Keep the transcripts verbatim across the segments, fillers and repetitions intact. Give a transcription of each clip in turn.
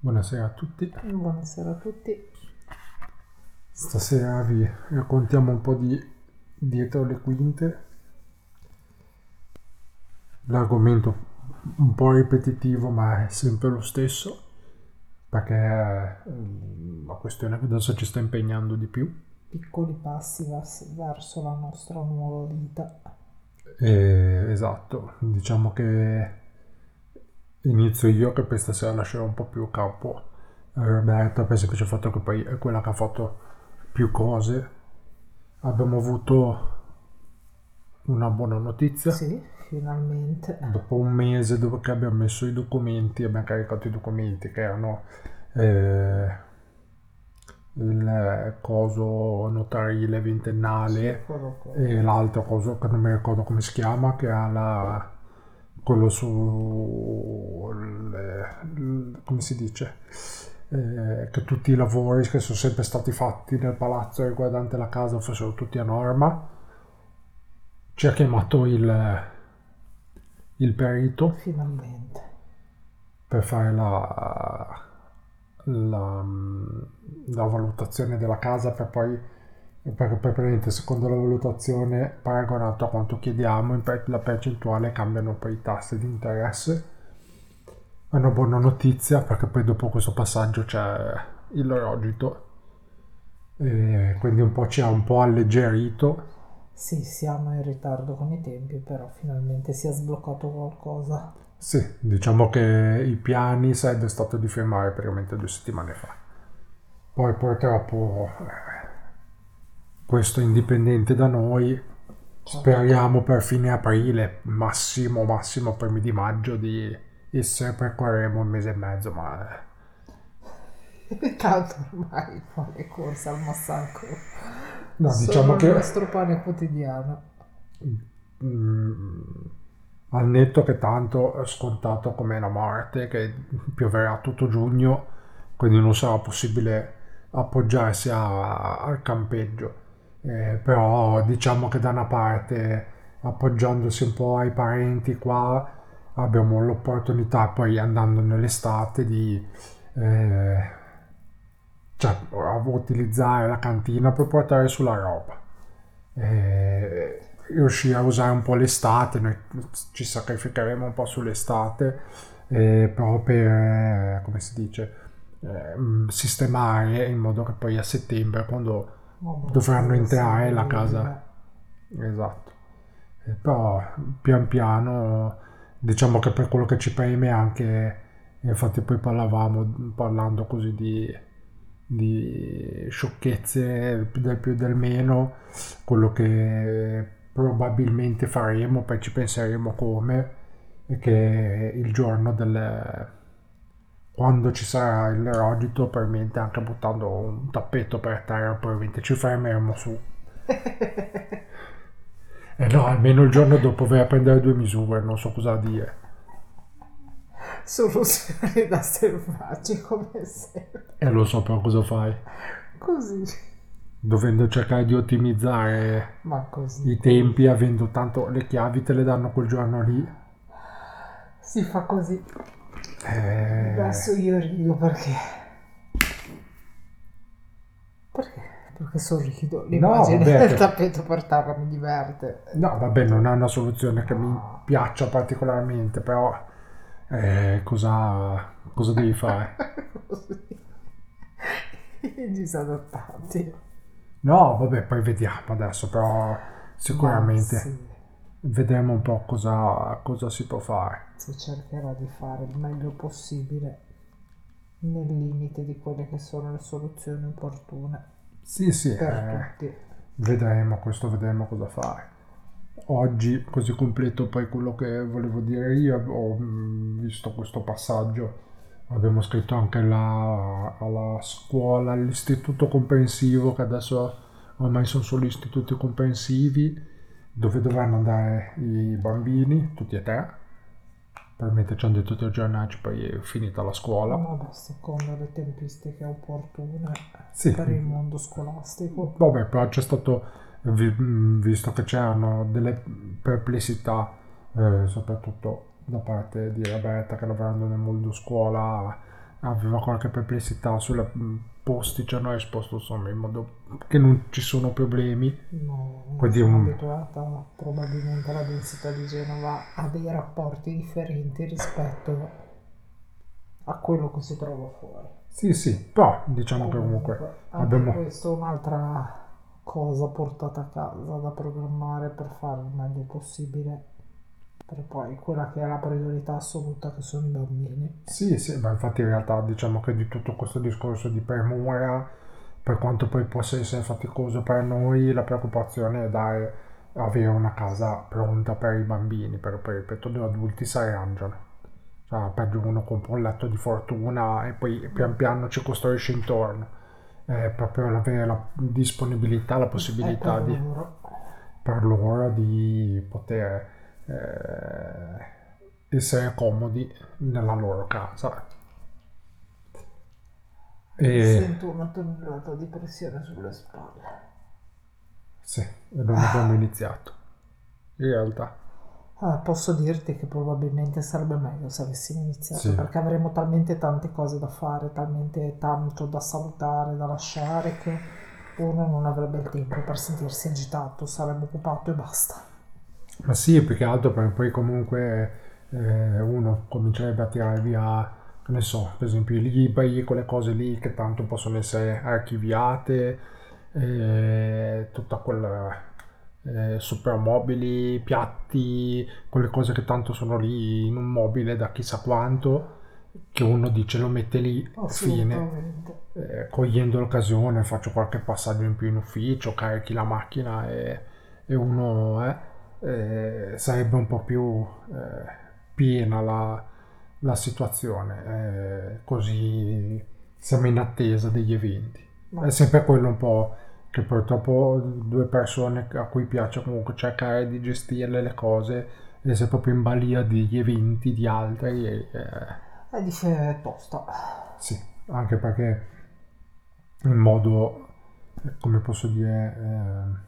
Buonasera a tutti. Buonasera a tutti. Stasera vi raccontiamo un po' di dietro le quinte. L'argomento un po' ripetitivo, ma è sempre lo stesso, perché è la questione che adesso ci sta impegnando di più. Piccoli passi vers- verso la nostra nuova vita. E, esatto, diciamo che inizio io, che per stasera lascerò un po' più campo a Roberta, per il semplice fatto che poi è quella che ha fatto più cose. Abbiamo avuto una buona notizia. Sì, finalmente. Dopo un mese dopo che abbiamo messo i documenti, abbiamo caricato i documenti che erano eh, il coso notarile ventennale Quello che... e l'altro coso che non mi ricordo come si chiama, che ha la quello su il- come si dice, eh, che tutti i lavori che sono sempre stati fatti nel palazzo riguardante la casa fossero tutti a norma. Ci ha chiamato il, il perito Finalmente. per fare la, la, la valutazione della casa, per poi, perché poi praticamente secondo la valutazione paragonato a quanto chiediamo in per- la percentuale cambiano poi i tassi di interesse. È una buona notizia, perché poi dopo questo passaggio c'è il rogito, e quindi un po' ci ha un po' alleggerito. Sì, siamo in ritardo con i tempi, però finalmente si è sbloccato qualcosa. Sì, diciamo che i piani sarebbe stato di firmare praticamente due settimane fa. Poi purtroppo eh, questo è indipendente da noi. Speriamo per fine aprile, massimo massimo primi di maggio, di essere percorreremo un mese e mezzo, ma Tanto ormai fa le corse al massacro. no, diciamo Sono il che nostro pane quotidiano. mm, al netto che tanto è scontato come la morte, che pioverà tutto giugno, quindi non sarà possibile appoggiarsi a- al campeggio. Eh, però diciamo che da una parte, appoggiandosi un po' ai parenti qua, abbiamo l'opportunità poi andando nell'estate di eh, cioè, utilizzare la cantina per portare sulla roba. Eh, riuscire a usare un po' l'estate, noi ci sacrificheremo un po' sull'estate, eh, proprio per, eh, come si dice, eh, mh, sistemare in modo che poi a settembre, quando Vabbè, dovranno deve entrare essere la vivibile. casa, esatto. Eh, però pian piano, diciamo che per quello che ci preme anche, infatti poi parlavamo, parlando così di di sciocchezze del più e del meno, quello che probabilmente faremo, poi ci penseremo come, è che il giorno del quando ci sarà il rogito, probabilmente anche buttando un tappeto per terra, probabilmente ci fermeremo su. E no, almeno il giorno dopo vai a prendere due misure, non so cosa dire. Soluzioni da selvaggi come sempre. E lo so però cosa fai. Così. Dovendo cercare di ottimizzare Ma così i tempi, avendo tanto le chiavi te le danno quel giorno lì. si fa così. Eh, Adesso io rido perché. Perché? Perché sorrido. no, L'immagine vabbè, del che- tappeto per terra mi diverte. no, vabbè, non è una soluzione che mi No. piaccia particolarmente, però eh, cosa, cosa devi fare? Così. I disadattati. No, vabbè, poi vediamo adesso, però Ma sicuramente sì, vedremo un po' cosa, cosa si può fare. si cercherà di fare il meglio possibile nel limite di quelle che sono le soluzioni opportune Sì, sì, per eh, tutti. vedremo, questo vedremo cosa fare. Oggi, così completo poi quello che volevo dire io, ho mm, visto questo passaggio, abbiamo scritto anche la- alla scuola, all'istituto comprensivo, che adesso ormai sono solo istituti comprensivi, dove dovranno andare i bambini, tutti e tre. Probabilmente ci hanno detto di aggiornarci, poi è finita la scuola. Vabbè, secondo le tempistiche opportune Sì, per il mondo scolastico. vabbè, però c'è stato, vi- mh, visto che c'erano delle perplessità, eh, soprattutto da parte di Roberta che lavorando nel mondo scuola, aveva qualche perplessità sulla mh, posti, ci hanno risposto insomma in modo che non ci sono problemi. No, io Quindi sono un, abituata probabilmente alla densità di Genova a dei rapporti differenti rispetto a quello che si trova fuori. sì, sì, però diciamo che comunque Comunque, anche abbiamo, questa è un'altra cosa portata a casa da programmare per fare il meglio possibile per poi quella che è la priorità assoluta che sono i bambini. sì, sì, ma infatti in realtà diciamo che di tutto questo discorso di premura, per quanto poi possa essere faticoso per noi, la preoccupazione è dare, avere una casa pronta per i bambini, per poi ripeto, noi adulti si arrangiano. Cioè, peggio uno compra un letto di fortuna e poi pian piano ci costruisce intorno. È proprio avere la disponibilità, la È per possibilità di, loro. per loro di poter eh, essere comodi nella loro casa. E Sento una tonnellata di pressione sulle spalle. sì, e non abbiamo iniziato. In realtà, Ah, posso dirti che probabilmente sarebbe meglio se avessimo iniziato, sì. perché avremo talmente tante cose da fare, talmente tanto da salutare, da lasciare, che uno non avrebbe il tempo per sentirsi agitato, sarebbe occupato e basta. Ma sì, più che altro perché poi comunque eh, uno comincerebbe a tirare via, che ne so, per esempio i libri, quelle cose lì che tanto possono essere archiviate, eh, tutta quella eh, soprammobili, piatti, quelle cose che tanto sono lì in un mobile da chissà quanto, che uno dice lo mette lì, fine, Assolutamente. eh, cogliendo l'occasione faccio qualche passaggio in più in ufficio, carichi la macchina e, e uno eh, eh, sarebbe un po' più eh, piena la, la situazione, eh, così siamo in attesa degli eventi. È Ma sempre quello un po' che purtroppo due persone a cui piace comunque cercare di gestire le cose e sei proprio in balia degli eventi di altri e, eh, è dice tosta. sì, anche perché in modo, eh, come posso dire, eh,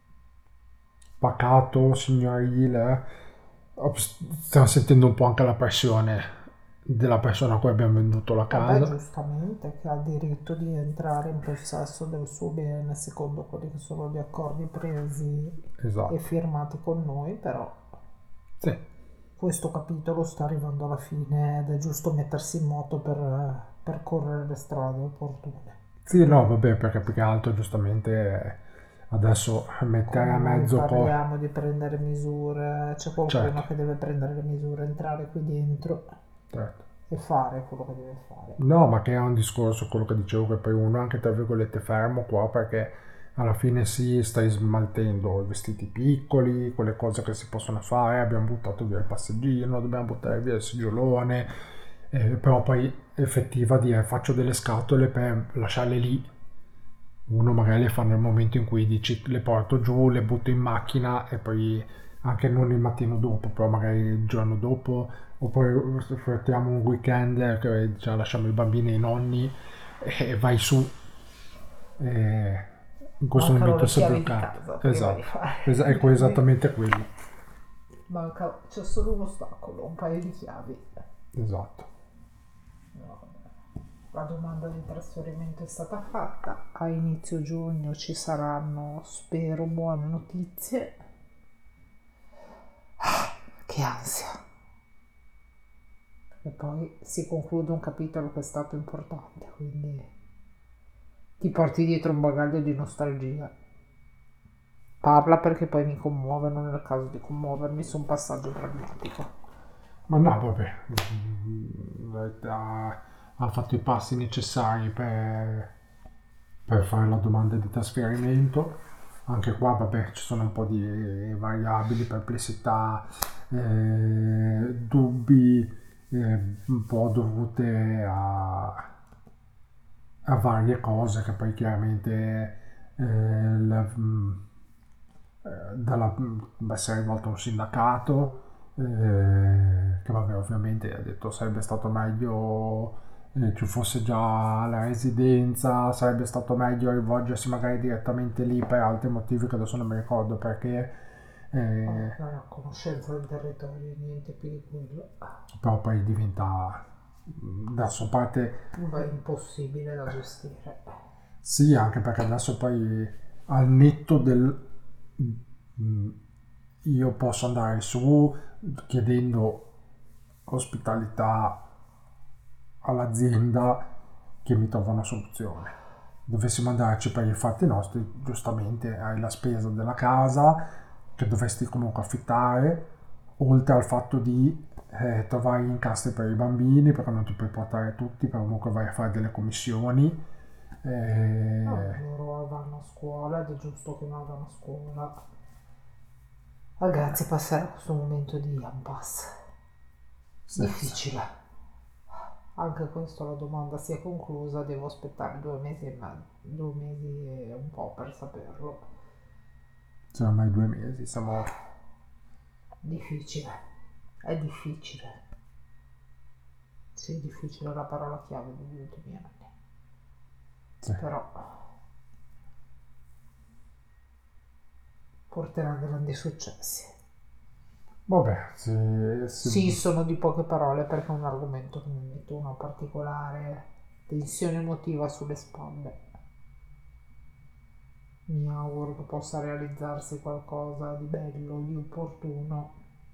pacato, signorile, eh, stiamo sentendo un po' anche la pressione della persona a cui abbiamo venduto la Vabbè, casa. giustamente, che ha diritto di entrare in possesso del suo bene secondo quelli che sono gli accordi presi e Esatto. firmati con noi, però Sì. questo capitolo sta arrivando alla fine ed è giusto mettersi in moto per eh, percorrere le strade opportune. Sì, no, vabbè, perché più che altro giustamente eh, adesso mettere Come a mai mezzo poi... parliamo di prendere misure? C'è Certo, qualcuno che deve prendere le misure, entrare qui dentro certo. e fare quello che deve fare. No, ma che è un discorso quello che dicevo che poi uno anche tra virgolette fermo qua perché alla fine sì, stai smaltendo i vestiti piccoli, quelle cose che si possono fare, abbiamo buttato via il passeggino, dobbiamo buttare via il seggiolone, eh, però poi effettiva dire faccio delle scatole per lasciarle lì, uno magari le fa nel momento in cui dici le porto giù, le butto in macchina e poi anche non il mattino dopo, però magari il giorno dopo, oppure sfruttiamo un weekend eh, che diciamo, lasciamo i bambini ai nonni e vai su. E in questo Mancano momento le si è chiavi di bloccato. casa prima di Esatto, fare Es- ecco quindi esattamente quello. manca, c'è solo un ostacolo, un paio di chiavi. Esatto. No, la domanda di trasferimento è stata fatta, a inizio giugno ci saranno, spero, buone notizie. Che ansia! E poi si conclude un capitolo che è stato importante, quindi ti porti dietro un bagaglio di nostalgia. Parla perché poi mi commuovono nel caso di commuovermi su un passaggio drammatico. Ma no, vabbè, mm, ha, ha fatto i passi necessari per, per fare la domanda di trasferimento. Anche qua, vabbè, ci sono un po' di variabili, perplessità, eh, dubbi, eh, un po' dovute a, a varie cose che poi chiaramente eh, la, mh, eh, dalla, mh, essere rivolto a un sindacato eh, che vabbè ovviamente ha detto sarebbe stato meglio eh, ci fosse già la residenza, sarebbe stato meglio rivolgersi magari direttamente lì per altri motivi che adesso non mi ricordo perché Oh, eh, non ho conoscenza del territorio, niente più di quello. però poi diventa adesso a parte Ma è impossibile da gestire. sì, anche perché adesso poi al netto del mm, io posso andare su chiedendo ospitalità all'azienda che mi trova una soluzione. Dovessimo andarci per i fatti nostri, giustamente hai la spesa della casa che dovresti comunque affittare, oltre al fatto di eh, trovare gli incastri per i bambini, perché non ti puoi portare tutti, perché comunque vai a fare delle commissioni. No, Eh, loro vanno a scuola ed è giusto che vadano a scuola. Ragazzi, passerà questo momento di impasse. sì, sì. Difficile. Anche questo la domanda si è conclusa, devo aspettare due mesi e mezzo, due mesi e un po' per saperlo. Sono ormai due mesi, siamo... Difficile, è difficile. Sì, difficile è la parola chiave degli ultimi anni. Sì. Però porterà grandi successi. Vabbè, sì, Sì, sì, sono di poche parole perché è un argomento che mi mette una particolare tensione emotiva sulle spalle. Mi auguro che possa realizzarsi qualcosa di bello, di opportuno,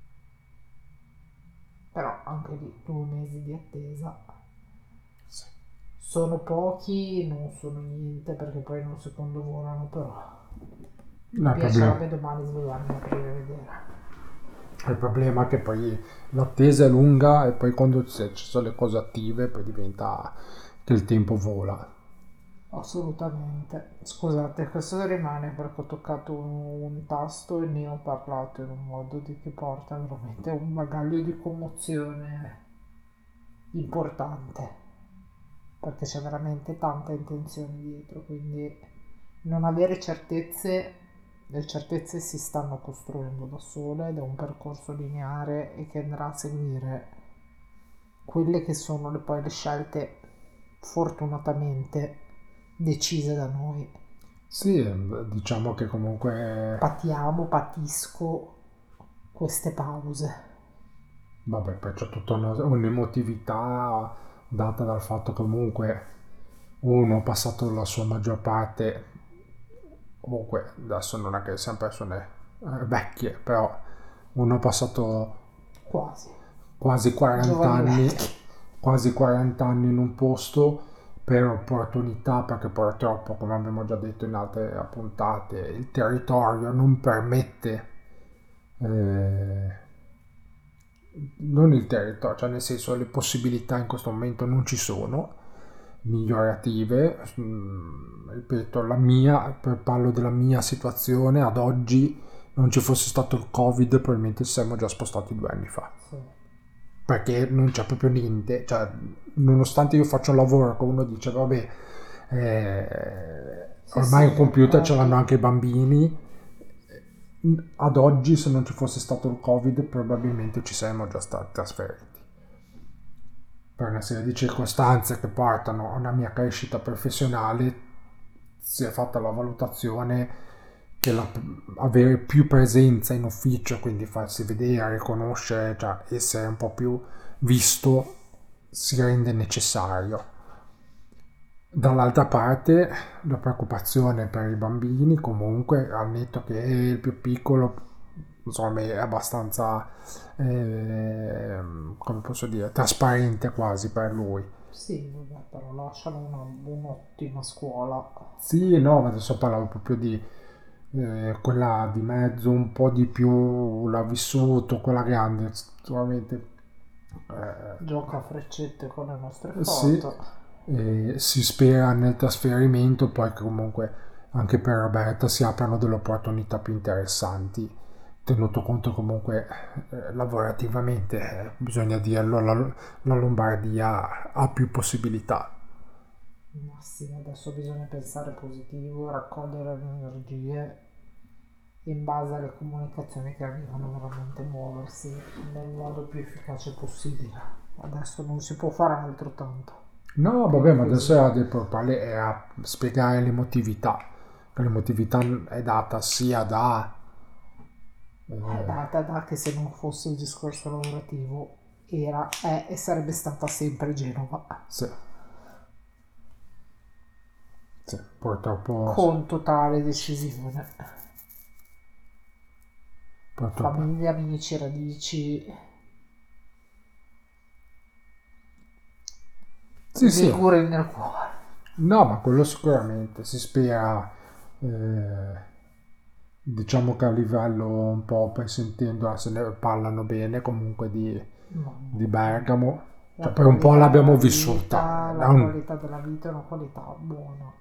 però anche lì due mesi di attesa. sì. Sono pochi, non sono niente perché poi in un secondo volano, però mi No, il problema, piacerebbe domani svegliarmi e aprire e vedere. il problema è che poi l'attesa è lunga e poi quando ci ci sono le cose attive poi diventa che il tempo vola. Assolutamente. Scusate, questo rimane perché ho toccato un, un tasto e ne ho parlato in un modo di che porta veramente a un bagaglio di commozione importante, perché c'è veramente tanta intenzione dietro, quindi non avere certezze, le certezze si stanno costruendo da sole ed è un percorso lineare e che andrà a seguire quelle che sono le, poi le scelte fortunatamente decise da noi. Sì, eh, diciamo che comunque, Patiamo, patisco queste pause. vabbè, poi c'è tutta una- un'emotività data dal fatto che comunque uno ha passato la sua maggior parte, comunque adesso non è che siamo persone eh, vecchie, però uno ha passato Quasi. quasi quaranta Giovani anni, vecchi. quasi quaranta anni in un posto per opportunità, perché purtroppo, come abbiamo già detto in altre puntate, il territorio non permette, eh, non il territorio, cioè nel senso le possibilità in questo momento non ci sono migliorative. Mm, ripeto, la mia, parlo della mia situazione ad oggi, non ci fosse stato il Covid, probabilmente ci saremmo già spostati due anni fa Sì. perché non c'è proprio niente, cioè, nonostante io faccia un lavoro che uno dice vabbè, eh, Sì, ormai sì, un computer ce l'hanno mercati. anche i bambini, ad oggi se non ci fosse stato il Covid probabilmente ci saremmo già stati trasferiti per una serie di circostanze che portano a una mia crescita professionale. Si è fatta la valutazione che la- avere più presenza in ufficio, quindi farsi vedere, conoscere, cioè essere un po' più visto, si rende necessario. Dall'altra parte la preoccupazione per i bambini, comunque, al netto che il più piccolo, insomma, è abbastanza, eh, come posso dire, trasparente quasi per lui. Sì, vabbè, però lasciano una, un'ottima scuola. Sì, no, ma adesso parlavo proprio di eh, quella di mezzo, un po' di più l'ha vissuto, quella grande, sicuramente. Gioca a freccette con le nostre Eh, sì, foto. e si spera nel trasferimento, poi che comunque anche per Roberta si aprano delle opportunità più interessanti, tenuto conto comunque eh, lavorativamente, eh, bisogna dirlo, la, la Lombardia ha più possibilità. Ma sì, adesso bisogna pensare positivo, raccogliere le energie e in base alle comunicazioni che arrivano veramente muoversi nel modo più efficace possibile. Adesso non si può fare altro tanto. No, Più vabbè, di ma adesso così. era del proprio era spiegare l'emotività, che l'emotività è data sia da... È eh, data da che se non fosse il discorso lavorativo era, è e sarebbe stata sempre Genova, Sì, sì, purtroppo, con totale decisione. purtroppo. Famiglia, amici, radici, Sì, sì, Liguri nel cuore. no, ma quello sicuramente si spera, eh, diciamo che a livello un po', poi sentendo, se ne parlano bene comunque di, No, di no. Bergamo, La cioè per un po' qualità l'abbiamo della vissuta, vita, eh, la non- qualità della vita è una qualità buona,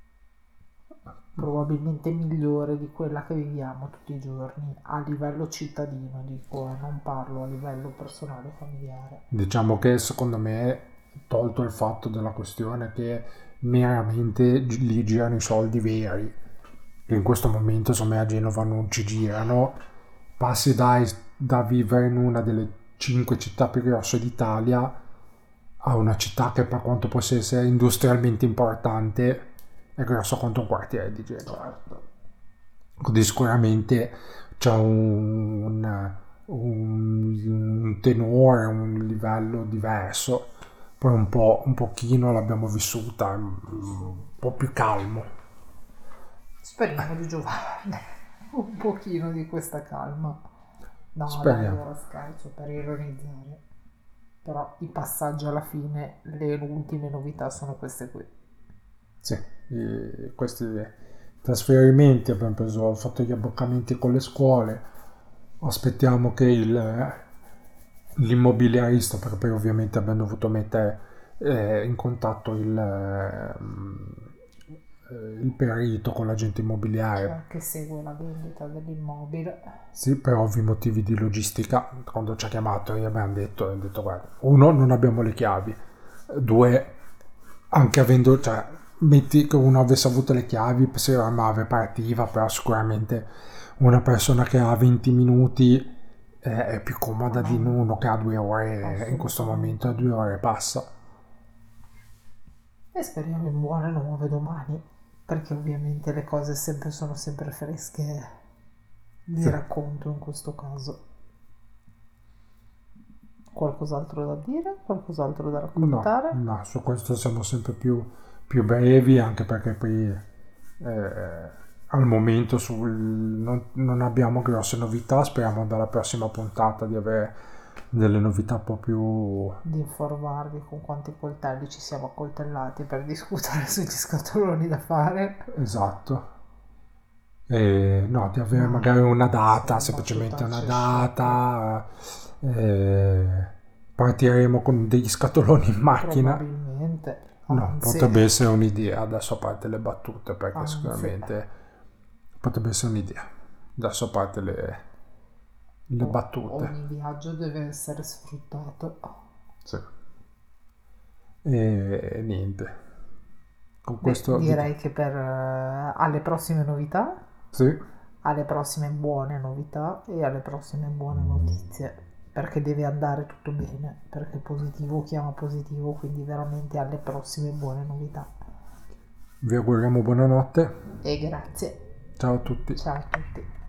probabilmente migliore di quella che viviamo tutti i giorni a livello cittadino, dico, eh, non parlo a livello personale familiare. diciamo che secondo me, tolto il fatto della questione che meramente gi- lì girano i soldi veri, che in questo momento insomma a Genova non ci girano, passi dai, da vivere in una delle cinque città più grosse d'Italia a una città che per quanto possa essere industrialmente importante è grossa quanto un quartiere di Genova. Certo. Quindi sicuramente c'è un, un, un tenore, un livello diverso. Poi un po', un pochino l'abbiamo vissuta, un po' più calmo. Speriamo di giovare un pochino di questa calma. No, dai, Speriamo. ora scherzo per ironizzare. Però i passaggi alla fine, le ultime novità sono queste qui. Sì, i- questi trasferimenti abbiamo preso, fatto gli abboccamenti con le scuole. Aspettiamo che il, l'immobiliarista, perché poi ovviamente abbiamo dovuto mettere eh, in contatto il, ehm, eh, il perito con l'agente immobiliare. Cioè, che segue la vendita dell'immobile. Sì, per ovvi motivi di logistica, quando ci ha chiamato gli abbiamo detto, abbiamo detto guarda, uno, non abbiamo le chiavi, due, anche avendo, cioè, metti che uno avesse avuto le chiavi, se la nave partiva, però sicuramente una persona che ha venti minuti eh, è più comoda di uno che ha due ore, in questo momento a due ore passa. E speriamo in buone nuove domani, perché ovviamente le cose sempre sono sempre fresche di Sì. racconto in questo caso. Qualcos'altro da dire? Qualcos'altro da No, raccontare? no, su questo siamo sempre più, più brevi, anche perché poi eh, al momento sul, non, non abbiamo grosse novità, speriamo dalla prossima puntata di avere delle novità un po' più... Di informarvi con quanti coltelli ci siamo accoltellati per discutere sugli scatoloni da fare. esatto. E, no, di avere Ma magari una data, sì, semplicemente una battutacce sciocche. data. eh, partiremo con degli scatoloni in macchina. Probabilmente, No, anzi, potrebbe essere un'idea, adesso a parte le battute, perché anzi, sicuramente potrebbe essere un'idea. Adesso a parte le, le o- battute. ogni viaggio deve essere sfruttato. Sì. E niente. Con Beh, questo dico, direi che per eh, alle prossime novità, sì, alle prossime buone novità e alle prossime buone notizie, perché deve andare tutto bene, perché positivo chiama positivo, quindi veramente alle prossime buone novità. vi auguriamo buonanotte. E grazie. Ciao a tutti. Ciao a tutti.